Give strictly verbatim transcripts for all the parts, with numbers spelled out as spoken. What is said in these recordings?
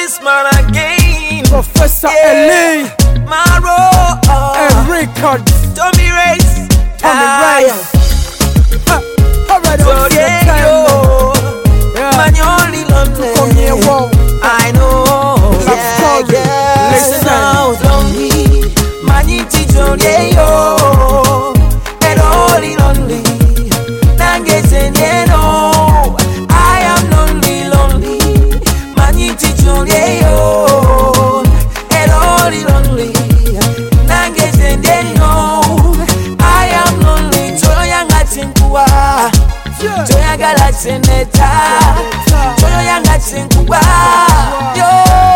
policeman again. Professor yeah. Eli Maro and Records. Tommy Race Tommy Race. Ah, already so yeah, yo. Yeah. Man, you only lonely. Come here, whoa. I know. Yeah, yeah. Listen out lonely. Man, you teach on yeah, yo. And only lonely. Don't get in, yeah, no. I am lonely, lonely. Man, you teach on yeah, yo. And only lonely. Don't get in, yeah, no. I am lonely. Joya ngatinkuwa. Joya galatineta. Joya ngatinkuwa. Yo,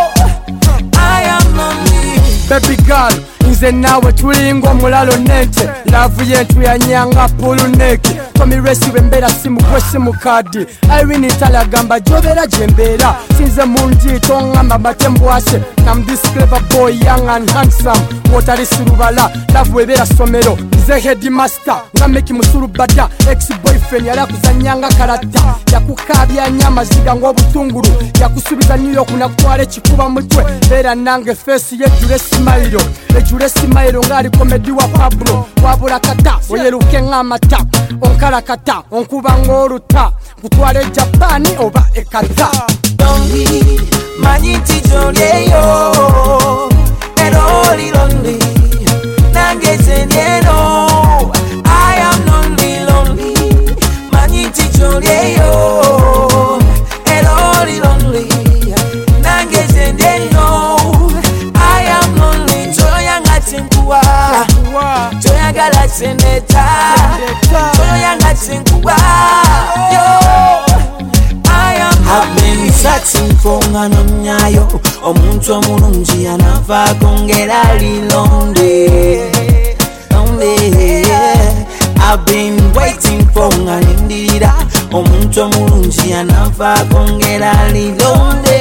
I am lonely. Baby girl, nze nawe tulingo mulalo nente. Love yetu ya nyanga pulu neki. Tommy Race wembera simu kwe simu kadi. Irene Tala gamba jovera jembera. Sinze munji tonga mabate mbwase. I'm this clever boy, young and handsome. Wotari surubala, love webera somero. Nze headmaster, nga meki musuru bada. Ex-boyfriend yala kuzanyanga karata. Yakukabya nyama ziga ngo butunguru. Yakusubiza New York na kutwale chikuba mutwe. Bera nange face ye jure smile. E jure smile ngari komedi wa Pablo. Wabula kata, oyeruke ngamata. Onkala kata, onkuba ngoruta. Kutwale Japani oba ekata. Lonely, maniti jolye yo. And only lonely. Nangete no. I am lonely, lonely. Maniti jolye yo. And only lonely. Nangete no. I am lonely. Joya ngatinkuwa. Joya galatineta. Joya ngatinkuwa. Yo. I've been searching for ngano nyayo. Omuntu omulungi anafa kongera lonely. Lonely. I've been waiting for nganindira. Omuntu omulungi anafa kongera lonely.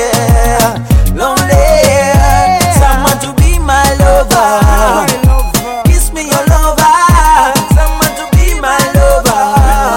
Lonely. Someone to be my lover. Kiss me your lover. Someone to be my lover.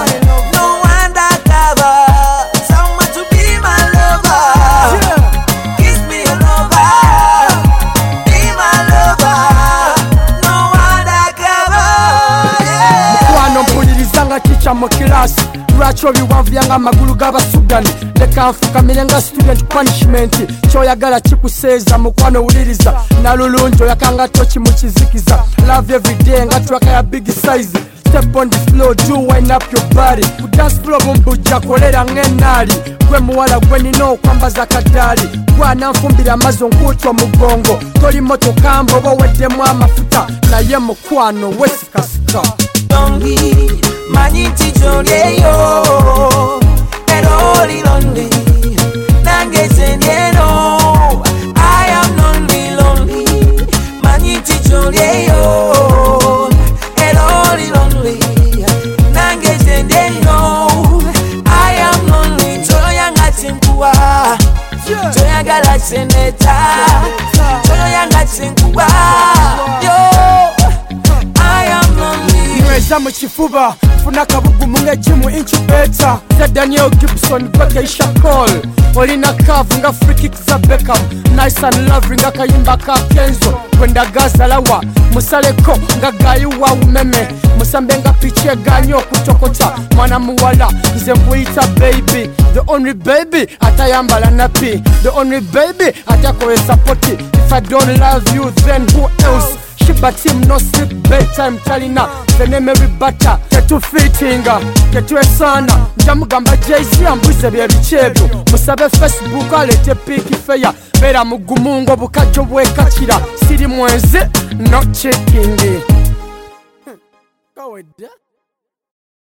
Teacher mu class lwaki biwanvuyanga amagulu g'abasugani leka nfukamire nga student punishment kyoyagala kikuseeza mukwano wuliriza nalulungi oyakanga toki mu kizikiza love everyday nga twaka ya big size step on the floor do wind up your body ku dance floor bumbuja kolera ng'ennaali gwe muwala gwe nina okwambaza kadaali gwana nfumbira amazzi onkuutwa mugongo toli motoka mba oba oweddemu amafuta naye mukwano wesikasika. Lonely, maniti jolye yo. And only lonely. Nangete no. I am lonely, lonely. Maniti jolye yo. And only lonely. Nangete no. I am lonely. Joya ngatinkuwa. Joya galatineta. Joya ngatinkuwa. Yo, I am lonely. Mweza mchifuba funa kabugu munge jimu incubator za Daniel Gibson kwa Keisha Cole olina kavu nga free kick za Beckham nice and lovely nga kayimba ka Kenzo kwenda Gaza lawa musaleko nga gayi wa umeme musambe nga piche ganyo kutokota mwana muwala nze mbuita baby the only baby atayambala napi the only baby atakowe support if I don't love you then who else. Shiba team no sleep bedtime talina the memory butter ketu fitinga ketu esana njamugamba J C ambuze bye bichebyo musabe Facebook alete piki feya bera mugumungo bukajo bwekakira siri mwenze no checking. Go with that.